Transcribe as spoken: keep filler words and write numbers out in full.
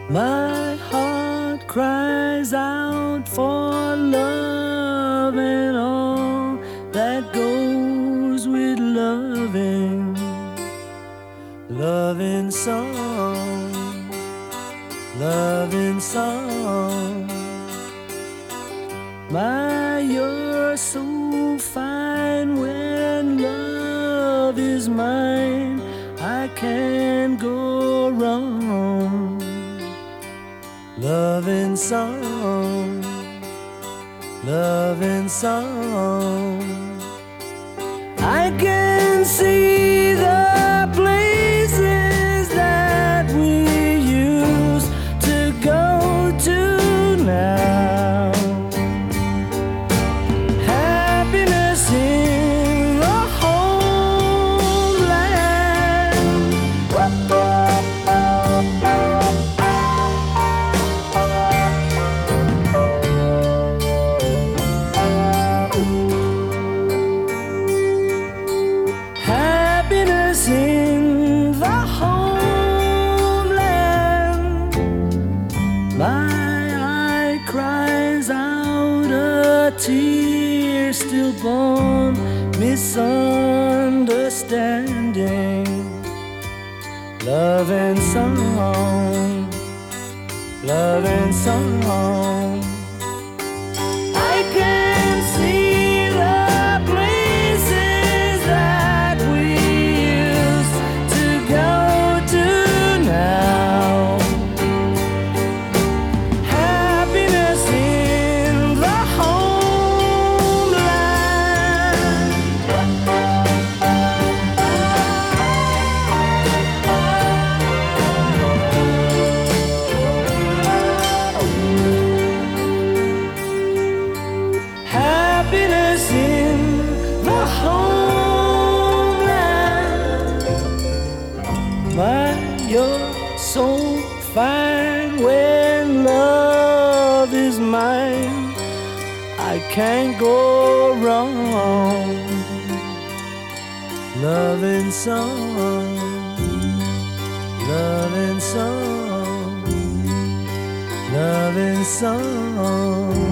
My heart cries out for love and all that goes with loving. Loving song, loving song. My, you're so fine when love is mine. I can't go wrong. Loving song, loving song. I can see the places that we used to go to now. Happiness in the homeland. Happiness in the homeland. My eye cries out a tear stillborn misunderstanding. Love and song, love and song. I can see the places that we used to go to now. Happiness in the homeland. Happiness in the homeland. My, you're so fine when love is mine. I can't go wrong. Loving song, loving song, loving song.